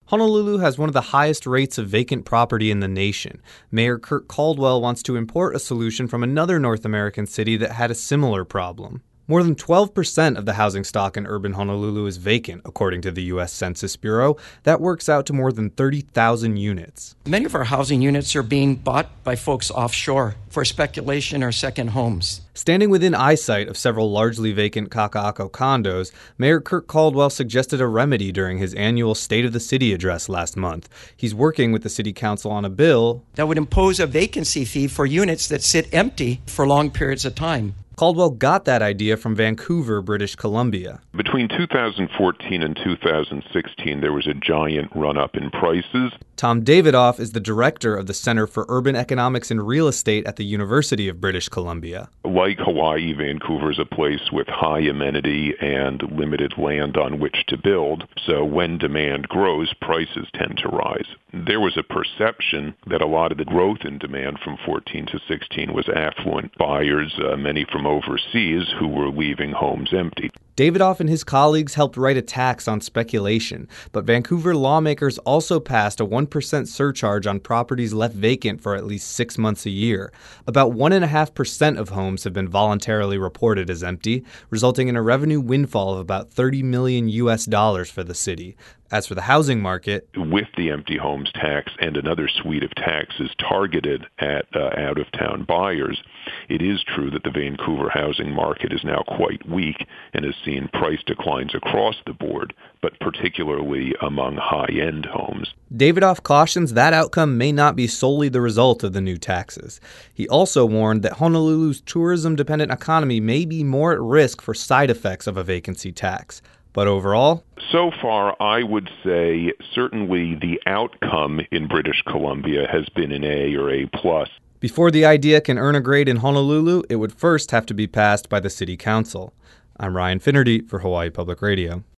Honolulu has one of the highest rates of vacant property in the nation. Mayor Kurt Caldwell wants to import a solution from another North American city that had a similar problem. More than 12% of the housing stock in urban Honolulu is vacant, according to the U.S. Census Bureau. That works out to more than 30,000 units. Many of our housing units are being bought by folks offshore for speculation or second homes. Standing within eyesight of several largely vacant Kaka'ako condos, Mayor Kurt Caldwell suggested a remedy during his annual State of the City address last month. He's working with the City Council on a bill that would impose a vacancy fee for units that sit empty for long periods of time. Caldwell got that idea from Vancouver, British Columbia. Between 2014 and 2016, there was a giant run-up in prices. Tom Davidoff is the director of the Center for Urban Economics and Real Estate at the University of British Columbia. Like Hawaii, Vancouver is a place with high amenity and limited land on which to build. So when demand grows, prices tend to rise. There was a perception that a lot of the growth in demand from 14 to 16 was affluent buyers, many from overseas, who were leaving homes empty. Davidoff and his colleagues helped write a tax on speculation, but Vancouver lawmakers also passed a 1% surcharge on properties left vacant for at least 6 months a year. About 1.5% of homes have been voluntarily reported as empty, resulting in a revenue windfall of about $30 million for the city. As for the housing market, with the empty homes tax and another suite of taxes targeted at out-of-town buyers, it is true that the Vancouver housing market is now quite weak and has seen price declines across the board, but particularly among high-end homes. Davidoff cautions that outcome may not be solely the result of the new taxes. He also warned that Honolulu's tourism-dependent economy may be more at risk for side effects of a vacancy tax. But overall, so far, I would say certainly the outcome in British Columbia has been an A or A+. Before the idea can earn a grade in Honolulu, it would first have to be passed by the City Council. I'm Ryan Finnerty for Hawaii Public Radio.